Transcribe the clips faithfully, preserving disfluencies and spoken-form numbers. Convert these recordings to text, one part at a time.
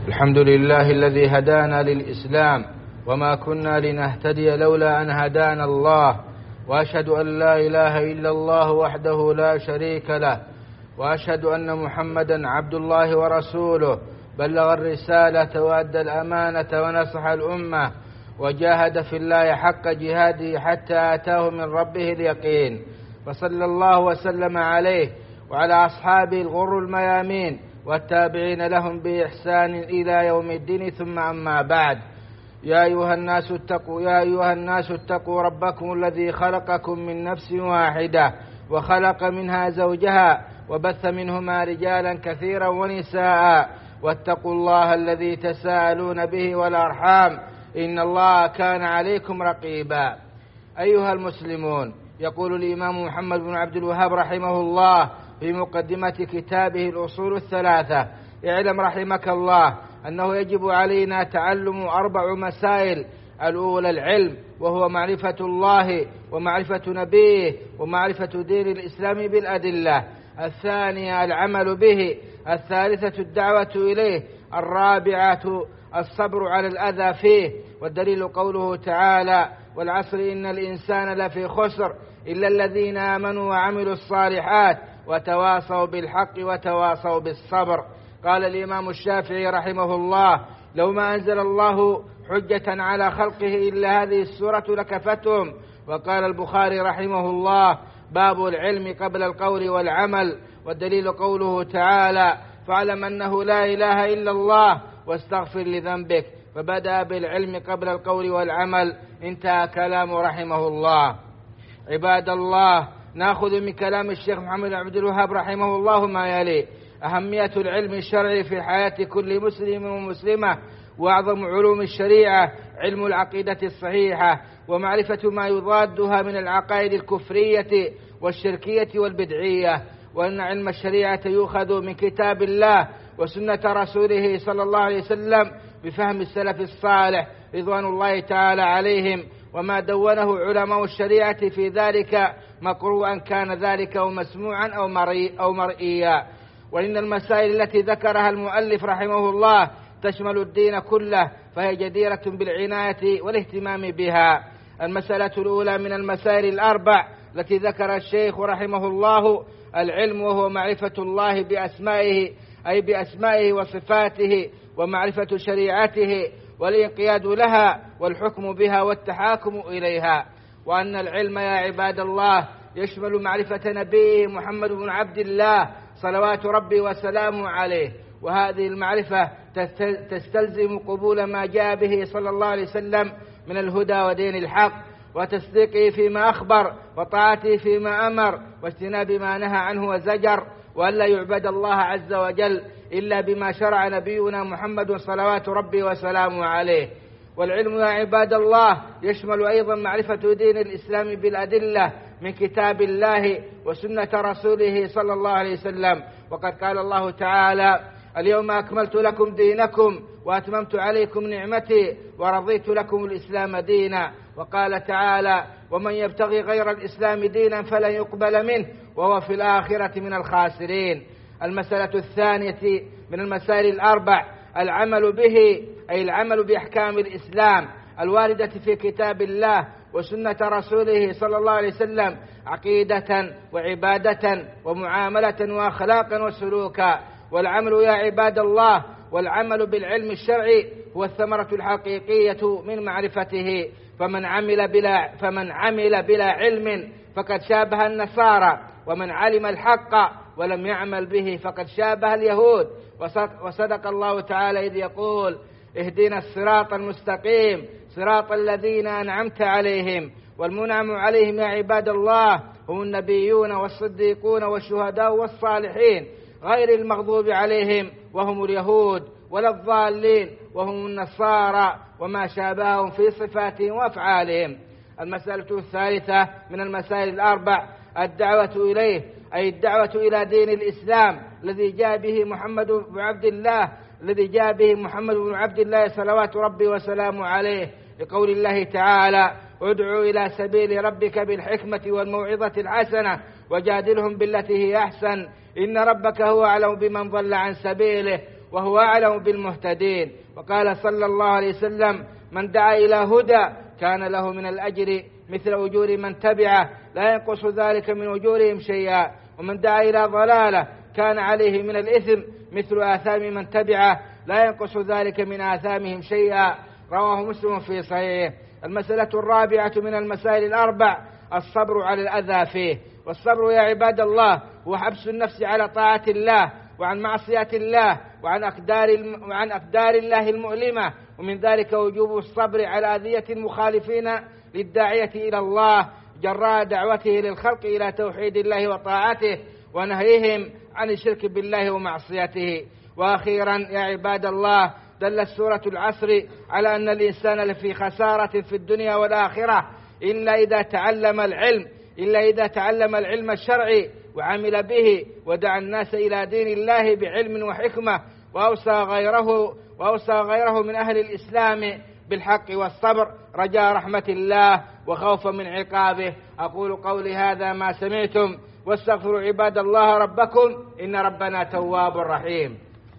الحمد لله الذي هدانا للإسلام وما كنا لنهتدي لولا أن هدانا الله، وأشهد أن لا إله إلا الله وحده لا شريك له، وأشهد أن محمدا عبد الله ورسوله، بلغ الرسالة وأدى الأمانة ونصح الأمة وجاهد في الله حق جهاده حتى آتاه من ربه اليقين، وصلى الله وسلم عليه وعلى أصحابه الغر الميامين والتابعين لهم بإحسان إلى يوم الدين، ثم أما بعد. يا أيها الناس اتقوا يا أيها الناس اتقوا ربكم الذي خلقكم من نفس واحدة وخلق منها زوجها وبث منهما رجالا كثيرا ونساء، واتقوا الله الذي تساءلون به والأرحام إن الله كان عليكم رقيبا. أيها المسلمون، يقول الإمام محمد بن عبد الوهاب رحمه الله في مقدمة كتابه الأصول الثلاثة: اعلم رحمك الله أنه يجب علينا تعلم أربع مسائل. الأولى العلم، وهو معرفة الله ومعرفة نبيه ومعرفة دين الإسلام بالأدلة. الثانية العمل به. الثالثة الدعوة إليه. الرابعة الصبر على الأذى فيه، والدليل قوله تعالى: والعصر إن الإنسان لفي خسر إلا الذين آمنوا وعملوا الصالحات وتواصوا بالحق وتواصوا بالصبر. قال الإمام الشافعي رحمه الله: لو ما أنزل الله حجة على خلقه إلا هذه السورة لكفتهم. وقال البخاري رحمه الله: باب العلم قبل القول والعمل، والدليل قوله تعالى: فاعلم أنه لا إله إلا الله واستغفر لذنبك، فبدأ بالعلم قبل القول والعمل. انتهى كلام رحمه الله. عباد الله، نأخذ من كلام الشيخ محمد بن عبد الوهاب رحمه الله ما يلي: أهمية العلم الشرعي في حياة كل مسلم ومسلمة، وأعظم علوم الشريعة علم العقيدة الصحيحة ومعرفة ما يضادها من العقائد الكفرية والشركية والبدعية، وأن علم الشريعة يؤخذ من كتاب الله وسنة رسوله صلى الله عليه وسلم بفهم السلف الصالح رضوان الله تعالى عليهم، وما دونه علماء الشريعة في ذلك مقروءا كان ذلك أو مسموعا أو مرئي أو مرئيا. وإن المسائل التي ذكرها المؤلف رحمه الله تشمل الدين كله، فهي جديرة بالعناية والاهتمام بها. المسألة الأولى من المسائل الأربع التي ذكر الشيخ رحمه الله: العلم، وهو معرفة الله بأسمائه، أي بأسمائه وصفاته، ومعرفة شريعته والانقياد لها والحكم بها والتحاكم إليها. وأن العلم يا عباد الله يشمل معرفة نبيه محمد بن عبد الله صلوات ربي وسلامه عليه، وهذه المعرفة تستلزم قبول ما جاء به صلى الله عليه وسلم من الهدى ودين الحق، وتصديقه فيما أخبر، وطاعته فيما أمر، واجتناب ما نهى عنه وزجر، وأن لا يعبد الله عز وجل إلا بما شرع نبينا محمد صلوات ربي وسلامه عليه. والعلم يا عباد الله يشمل أيضا معرفة دين الإسلام بالأدلة من كتاب الله وسنة رسوله صلى الله عليه وسلم. وقد قال الله تعالى: اليوم أكملت لكم دينكم وأتممت عليكم نعمتي ورضيت لكم الإسلام دينا. وقال تعالى: ومن يبتغي غير الإسلام دينا فلن يقبل منه وهو في الآخرة من الخاسرين. المسألة الثانية من المسائل الأربع: العمل به، أي العمل بأحكام الإسلام الواردة في كتاب الله وسنة رسوله صلى الله عليه وسلم عقيدة وعبادة ومعاملة وأخلاقا وسلوكا. والعمل يا عباد الله، والعمل بالعلم الشرعي هو الثمرة الحقيقية من معرفته. فمن عمل بلا فمن عمل بلا علم فقد شابه النصارى، ومن علم الحق ولم يعمل به فقد شابه اليهود. وصدق الله تعالى إذ يقول: اهدنا الصراط المستقيم صراط الذين أنعمت عليهم. والمنعم عليهم يا عباد الله هم النبيون والصديقون والشهداء والصالحين، غير المغضوب عليهم وهم اليهود، ولا الضالين وهم النصارى، وما شابههم في صفاتهم وأفعالهم. المسألة الثالثة من المسائل الأربع: الدعوة إليه، أي الدعوة إلى دين الإسلام الذي جاء به محمد بن عبد الله الذي جاء به محمد بن عبد الله صلوات ربي وسلامه عليه، لقول الله تعالى: ادعوا إلى سبيل ربك بالحكمة والموعظة الحسنة وجادلهم بالتي هي أحسن إن ربك هو أعلم بمن ضل عن سبيله وهو أعلم بالمهتدين. وقال صلى الله عليه وسلم: من دعا إلى هدى كان له من الأجر مثل أجور من تبعه لا ينقص ذلك من أجورهم شيئا، ومن دعا إلى ضلالة كان عليه من الإثم مثل آثام من تبعه لا ينقص ذلك من آثامهم شيئا. رواه مسلم في صحيحه. المسألة الرابعة من المسائل الأربع الصبر على الأذى فيه. والصبر يا عباد الله هو حبس النفس على طاعة الله وعن معصية الله وعن أقدار, الم... وعن أقدار الله المؤلمة، ومن ذلك وجوب الصبر على أذية المخالفين للداعية إلى الله جراء دعوته للخلق إلى توحيد الله وطاعته ونهيهم عن الشرك بالله ومعصيته. وأخيرا يا عباد الله، دلت سورة العصر على أن الإنسان لفي خسارة في الدنيا والآخرة إلا إذا تعلم العلم إلا إذا تعلم العلم الشرعي وعمل به ودعا الناس إلى دين الله بعلم وحكمة، وأوصى غيره وأوصى غيره من أهل الإسلام بالحق والصبر رجاء رحمة الله وخوفا من عقابه. أقول قولي هذا ما سمعتم، واستغفروا عباد الله ربكم إن ربنا تواب رحيم.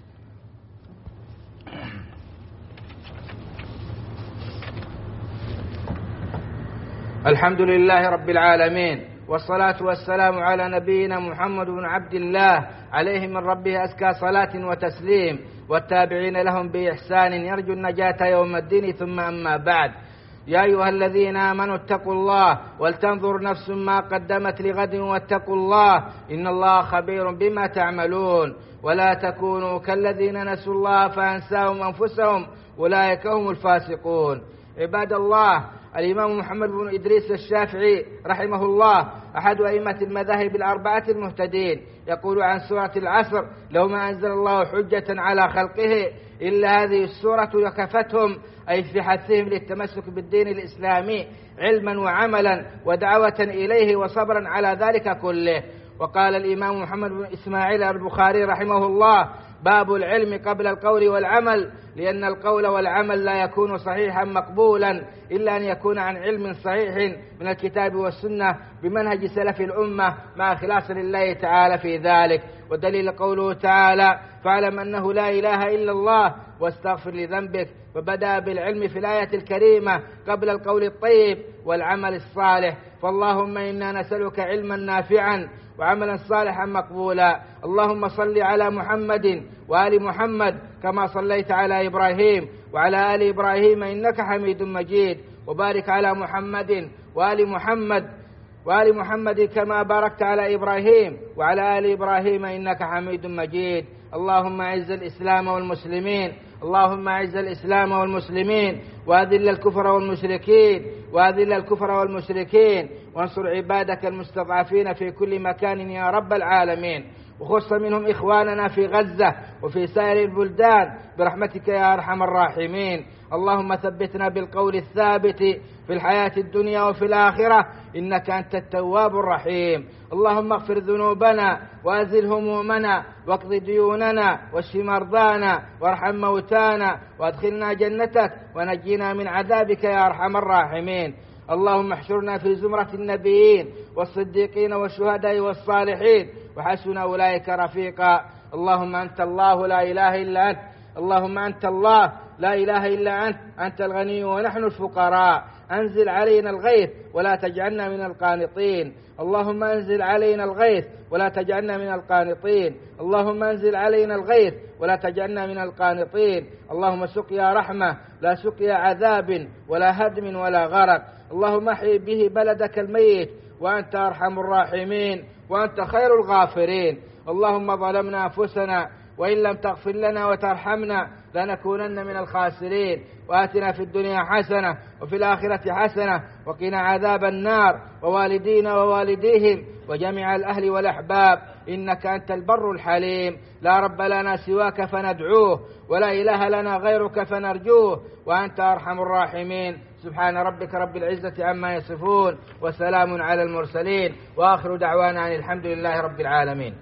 الحمد لله رب العالمين، والصلاة والسلام على نبينا محمد بن عبد الله عليه من ربه أزكى صلاة وتسليم، والتابعين لهم بإحسان يرجو النجاة يوم الدين. ثم أما بعد، يا أيها الذين آمنوا اتقوا الله ولتنظر نفس ما قدمت لغد واتقوا الله إن الله خبير بما تعملون، ولا تكونوا كالذين نسوا الله فأنساهم أنفسهم أولئك هم الفاسقون. عباد الله، الإمام محمد بن إدريس الشافعي رحمه الله أحد أئمة المذاهب الأربعة المهتدين يقول عن سورة العصر: لو ما أنزل الله حجة على خلقه إلا هذه السورة لكفتهم، أي في حثهم للتمسك بالدين الإسلامي علما وعملا ودعوة إليه وصبرا على ذلك كله. وقال الإمام محمد بن إسماعيل البخاري رحمه الله: باب العلم قبل القول والعمل، لأن القول والعمل لا يكون صحيحا مقبولا إلا أن يكون عن علم صحيح من الكتاب والسنة بمنهج سلف الأمة مع إخلاص لله تعالى في ذلك. ودليل قوله تعالى: فاعلم أنه لا إله إلا الله واستغفر لذنبك. فبدأ بالعلم في الآية الكريمة قبل القول الطيب والعمل الصالح. فاللهم إنا نسألك علما نافعا وعملا صالحا مقبولا. اللهم صل على محمد وآل محمد كما صليت على إبراهيم وعلى آل إبراهيم إنك حميد مجيد، وبارك على محمد وآل محمد وآل محمد كما باركت على إبراهيم وعلى آل إبراهيم إنك حميد مجيد. اللهم أعز الإسلام والمسلمين اللهم أعز الإسلام والمسلمين وأذل الكفر والمشركين وأذل الكفر والمشركين وانصر عبادك المستضعفين في كل مكان يا رب العالمين، وخص منهم إخواننا في غزة وفي سائر البلدان برحمتك يا أرحم الراحمين. اللهم ثبتنا بالقول الثابت في الحياة الدنيا وفي الآخرة إنك أنت التواب الرحيم. اللهم اغفر ذنوبنا وأزل همومنا واقض ديوننا واشف مرضانا وارحم موتانا وادخلنا جنتك ونجينا من عذابك يا أرحم الراحمين. اللهم احشرنا في زمرة النبيين والصديقين والشهداء والصالحين وحسن أولئك رفيقا. اللهم أنت الله لا إله إلا أنت اللهم أنت الله لا إله إلا أنت أنت الغني ونحن الفقراء. أنزل علينا الغيث ولا تجعلنا من القانطين. اللهم أنزل علينا الغيث ولا تجعلنا من القانطين. اللهم أنزل علينا الغيث ولا تجعلنا من القانطين. اللهم سقيا رحمة لا سقيا عذاب ولا هدم ولا غرق. اللهم احيي به بلدك الميت وأنت أرحم الراحمين وأنت خير الغافرين. اللهم ظلمنا أنفسنا وإن لم تغفر لنا وترحمنا لنكونن من الخاسرين. وآتنا في الدنيا حسنة وفي الآخرة حسنة وقنا عذاب النار ووالدينا ووالديهم وجميع الأهل والأحباب إنك أنت البر الحليم. لا رب لنا سواك فندعوه ولا إله لنا غيرك فنرجوه وأنت أرحم الراحمين. سبحان ربك رب العزة عما يصفون وسلام على المرسلين وآخر دعوانا عن الحمد لله رب العالمين.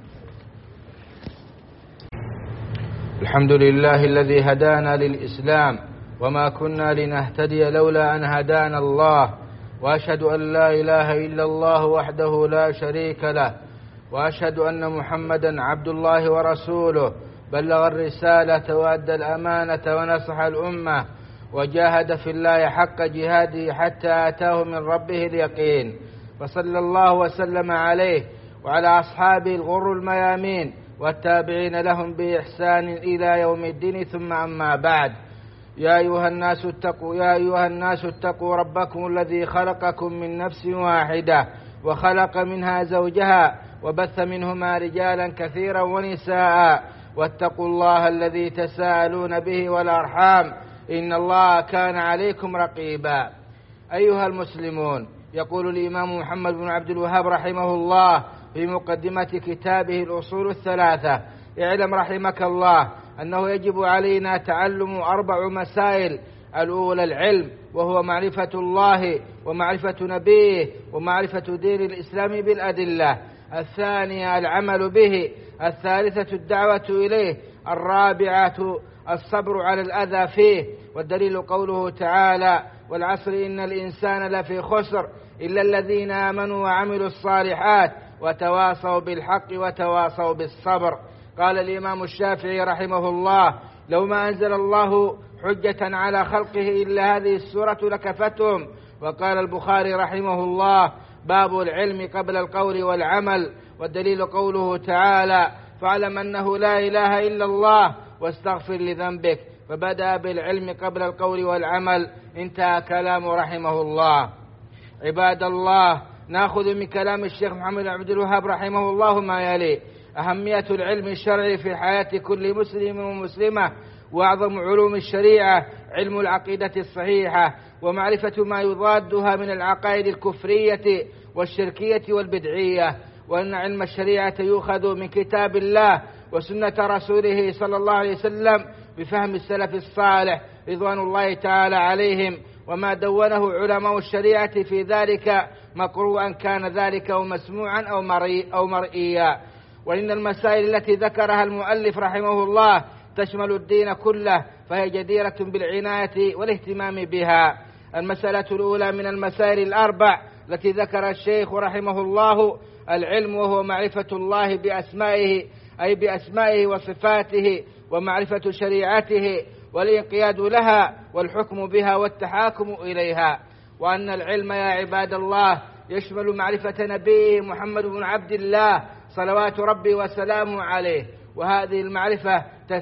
الحمد لله الذي هدانا للإسلام وما كنا لنهتدي لولا أن هدانا الله، وأشهد أن لا إله إلا الله وحده لا شريك له، وأشهد أن محمدا عبد الله ورسوله بلغ الرسالة وأدى الأمانة ونصح الأمة وجاهد في الله حق جهاده حتى أتاه من ربه اليقين، فصلى الله وسلم عليه وعلى أصحابه الغر الميامين والتابعين لهم بإحسان إلى يوم الدين، ثم أما بعد. يا أيها الناس اتقوا يا أيها الناس اتقوا ربكم الذي خلقكم من نفس واحدة وخلق منها زوجها وبث منهما رجالا كثيرا ونساء، واتقوا الله الذي تساءلون به والأرحام إن الله كان عليكم رقيبا. أيها المسلمون، يقول الإمام محمد بن عبد الوهاب رحمه الله في مقدمة كتابه الأصول الثلاثة: اعلم رحمك الله أنه يجب علينا تعلم أربع مسائل. الأولى العلم، وهو معرفة الله ومعرفة نبيه ومعرفة دين الإسلام بالأدلة. الثانية العمل به. الثالثة الدعوة إليه. الرابعة الصبر على الأذى فيه، والدليل قوله تعالى: والعصر إن الإنسان لفي خسر إلا الذين آمنوا وعملوا الصالحات وتواصوا بالحق وتواصوا بالصبر. قال الإمام الشافعي رحمه الله: لو ما أنزل الله حجة على خلقه إلا هذه السورة لكفتهم. وقال البخاري رحمه الله: باب العلم قبل القول والعمل، والدليل قوله تعالى: فاعلم أنه لا إله إلا الله واستغفر لذنبك، فبدأ بالعلم قبل القول والعمل. انتهى كلام رحمه الله. عباد الله، نأخذ من كلام الشيخ محمد بن عبد الوهاب رحمه الله ما يلي: أهمية العلم الشرعي في حياة كل مسلم ومسلمة، وأعظم علوم الشريعة علم العقيدة الصحيحة ومعرفة ما يضادها من العقائد الكفرية والشركية والبدعية، وأن علم الشريعة يؤخذ من كتاب الله وسنة رسوله صلى الله عليه وسلم بفهم السلف الصالح رضوان الله تعالى عليهم، وما دونه علماء الشريعة في ذلك مقروءا كان ذلك أو مسموعا أو مرئي أو مرئيا. وإن المسائل التي ذكرها المؤلف رحمه الله تشمل الدين كله، فهي جديرة بالعناية والاهتمام بها. المسألة الأولى من المسائل الأربع التي ذكر الشيخ رحمه الله: العلم، وهو معرفة الله بأسمائه، أي بأسمائه وصفاته، ومعرفة شريعته والانقياد لها والحكم بها والتحاكم إليها. وأن العلم يا عباد الله يشمل معرفة نبيه محمد بن عبد الله صلوات ربي وسلامه عليه، وهذه المعرفة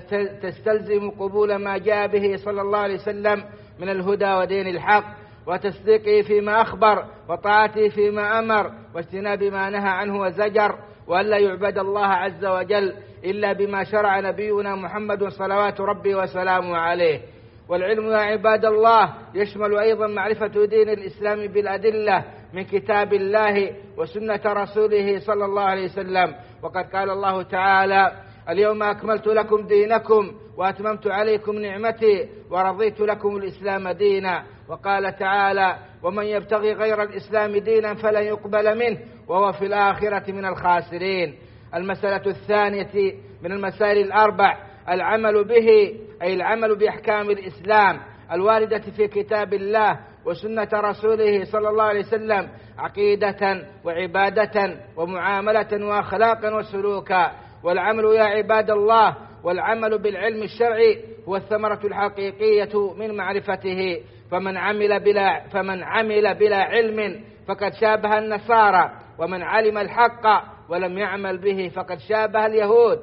تستلزم قبول ما جاء به صلى الله عليه وسلم من الهدى ودين الحق، وتصديقه فيما أخبر، وطاعته فيما أمر، واجتناب ما نهى عنه وزجر، وألا يعبد الله عز وجل إلا بما شرع نبينا محمد صلوات ربي وسلامه عليه. والعلم يا عباد الله يشمل أيضا معرفة دين الإسلام بالأدلة من كتاب الله وسنة رسوله صلى الله عليه وسلم. وقد قال الله تعالى: اليوم أكملت لكم دينكم وأتممت عليكم نعمتي ورضيت لكم الإسلام دينا. وقال تعالى: ومن يبتغي غير الإسلام دينا فلن يقبل منه وهو في الآخرة من الخاسرين. المسألة الثانية من المسائل الأربع العمل به، أي العمل بأحكام الإسلام الواردة في كتاب الله وسنة رسوله صلى الله عليه وسلم عقيدة وعبادة ومعاملة وأخلاقا وسلوكا. والعمل يا عباد الله، والعمل بالعلم الشرعي هو الثمرة الحقيقية من معرفته. فمن عمل بلا فمن عمل بلا علم فقد شابه النصارى، ومن علم الحق ولم يعمل به فقد شابه اليهود.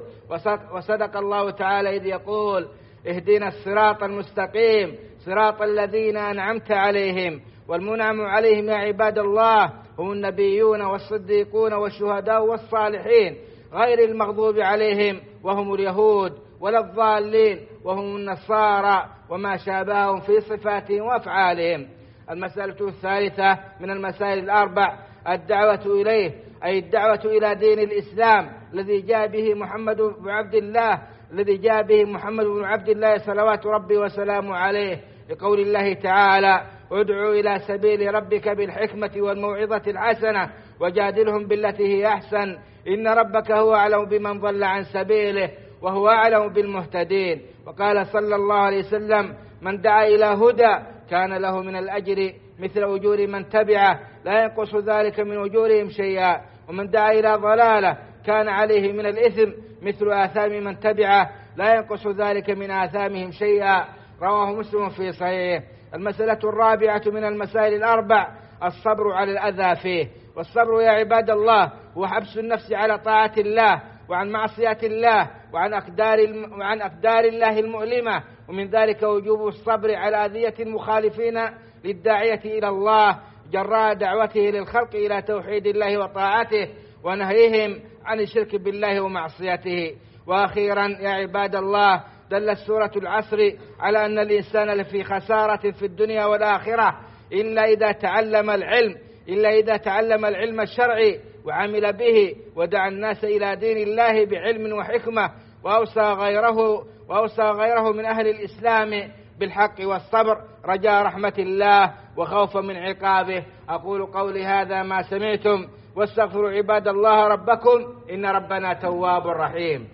وصدق الله تعالى إذ يقول: اهدنا الصراط المستقيم صراط الذين أنعمت عليهم. والمنعم عليهم يا عباد الله هم النبيون والصديقون والشهداء والصالحين، غير المغضوب عليهم وهم اليهود، ولا الضالين وهم النصارى وما شابههم في صفاتهم وأفعالهم. المسألة الثالثة من المسائل الأربع الدعوة إليه، أي الدعوة إلى دين الإسلام الذي جاء به محمد بن عبد الله الذي جاء به محمد بن عبد الله صلوات ربي وسلامه عليه، لقول الله تعالى: ادع إلى سبيل ربك بالحكمة والموعظة الحسنة وجادلهم بالتي هي أحسن إن ربك هو أعلم بمن ضل عن سبيله وهو أعلم بالمهتدين. وقال صلى الله عليه وسلم: من دعا إلى هدى كان له من الأجر مثل أجور من تبعه لا ينقص ذلك من أجورهم شيئا، ومن دعا إلى ضلالة كان عليه من الإثم مثل آثام من تبعه لا ينقص ذلك من آثامهم شيئا. رواه مسلم في صحيحه. المسألة الرابعة من المسائل الأربع الصبر على الأذى فيه. والصبر يا عباد الله هو حبس النفس على طاعة الله وعن معصية الله وعن أقدار, وعن أقدار الله المؤلمة، ومن ذلك وجوب الصبر على أذية المخالفين للداعية إلى الله جراء دعوته للخلق إلى توحيد الله وطاعته ونهيهم عن الشرك بالله ومعصيته. وأخيرا يا عباد الله دلت سورة العصر على أن الإنسان لفي خسارة في الدنيا والآخرة إلا إذا تعلم العلم إلا إذا تعلم العلم الشرعي وعمل به ودعا الناس إلى دين الله بعلم وحكمة وأوصى غيره وأوصى غيره من أهل الإسلام بالحق والصبر رجاء رحمة الله وخوفا من عقابه. أقول قولي هذا ما سمعتم واستغفروا عباد الله ربكم إن ربنا تواب رحيم.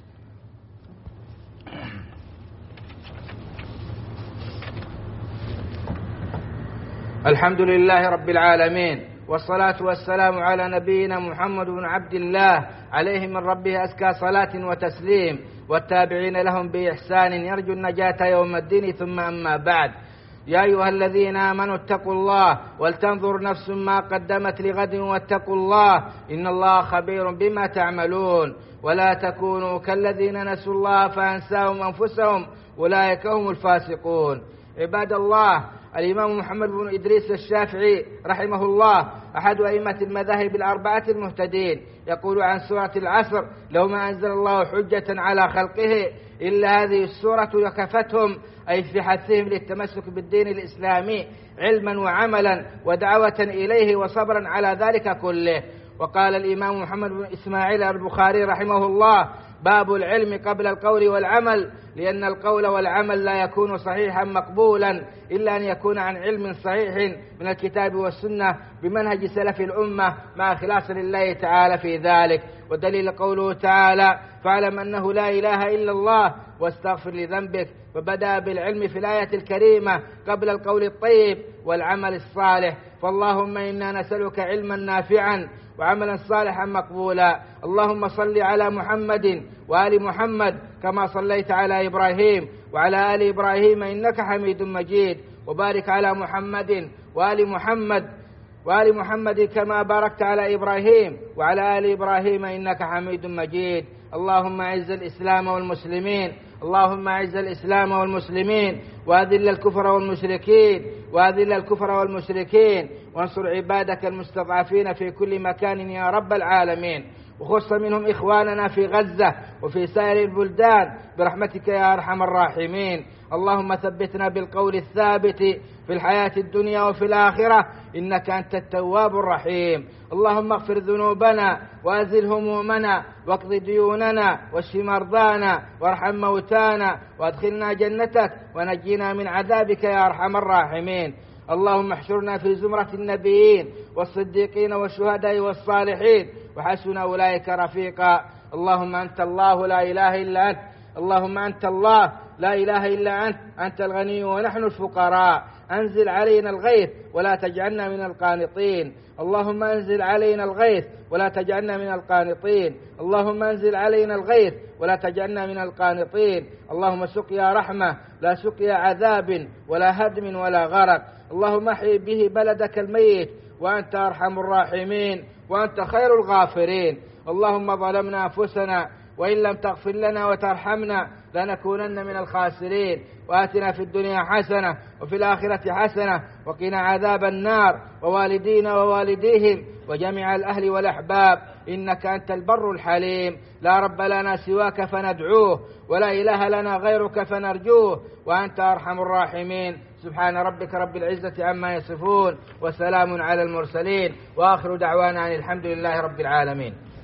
الحمد لله رب العالمين، والصلاة والسلام على نبينا محمد بن عبد الله عليه من ربه أزكى صلاة وتسليم، والتابعين لهم بإحسان يرجو النجاة يوم الدين. ثم أما بعد، يا أيها الذين آمنوا اتقوا الله ولتنظر نفس ما قدمت لغد واتقوا الله إن الله خبير بما تعملون. ولا تكونوا كالذين نسوا الله فأنساهم أنفسهم أولئك هم الفاسقون. عباد الله، الإمام محمد بن إدريس الشافعي رحمه الله أحد أئمة المذاهب الأربعة المهتدين يقول عن سورة العصر: لو ما أنزل الله حجة على خلقه إلا هذه السورة لكفتهم، أي في حثهم للتمسك بالدين الإسلامي علما وعملا ودعوة إليه وصبرا على ذلك كله. وقال الإمام محمد بن إسماعيل البخاري رحمه الله: باب العلم قبل القول والعمل، لأن القول والعمل لا يكون صحيحا مقبولا إلا أن يكون عن علم صحيح من الكتاب والسنة بمنهج سلف الأمة مع إخلاص لله تعالى في ذلك. ودليل قوله تعالى: فاعلم أنه لا إله إلا الله واستغفر لذنبك. وبدأ بالعلم في الآية الكريمة قبل القول الطيب والعمل الصالح. فاللهم إنا نسألك علما نافعا وعملا صالحا مقبولا. اللهم صل على محمد وآل محمد كما صليت على إبراهيم وعلى آل إبراهيم إنك حميد مجيد. وبارك على محمد وآل محمد وآل محمد كما باركت على إبراهيم وعلى آل إبراهيم إنك حميد مجيد. اللهم أعز الإسلام والمسلمين اللهم أعز الإسلام والمسلمين وأذل الكفر والمشركين وأذل الكفر والمشركين وانصر عبادك المستضعفين في كل مكان يا رب العالمين، وخص منهم إخواننا في غزة وفي سائر البلدان برحمتك يا أرحم الراحمين. اللهم ثبتنا بالقول الثابت في الحياة الدنيا وفي الآخرة إنك أنت التواب الرحيم. اللهم اغفر ذنوبنا وأزل همومنا واقض ديوننا واشف مرضانا وارحم موتانا وادخلنا جنتك ونجينا من عذابك يا أرحم الراحمين. اللهم احشرنا في زمرة النبيين والصديقين والشهداء والصالحين وحسن أولئك رفيقا. اللهم أنت الله لا إله إلا أنت اللهم أنت الله لا إله إلا أنت أنت الغني ونحن الفقراء. أنزل علينا الغيث ولا تجعلنا من القانطين. اللهم أنزل علينا الغيث ولا تجعلنا من القانطين. اللهم أنزل علينا الغيث ولا تجعلنا من القانطين. اللهم سقيا رحمة لا سقيا عذاب ولا هدم ولا غرق. اللهم احيي به بلدك الميت وأنت أرحم الراحمين وأنت خير الغافرين. اللهم ظلمنا أنفسنا وإن لم تغفر لنا وترحمنا لنكونن من الخاسرين. وآتنا في الدنيا حسنة وفي الآخرة حسنة وقنا عذاب النار ووالدينا ووالديهم وجميع الأهل والأحباب إنك أنت البر الحليم. لا رب لنا سواك فندعوه ولا إله لنا غيرك فنرجوه وأنت أرحم الراحمين. سبحان ربك رب العزة عما يصفون وسلام على المرسلين وآخر دعوانا عن الحمد لله رب العالمين.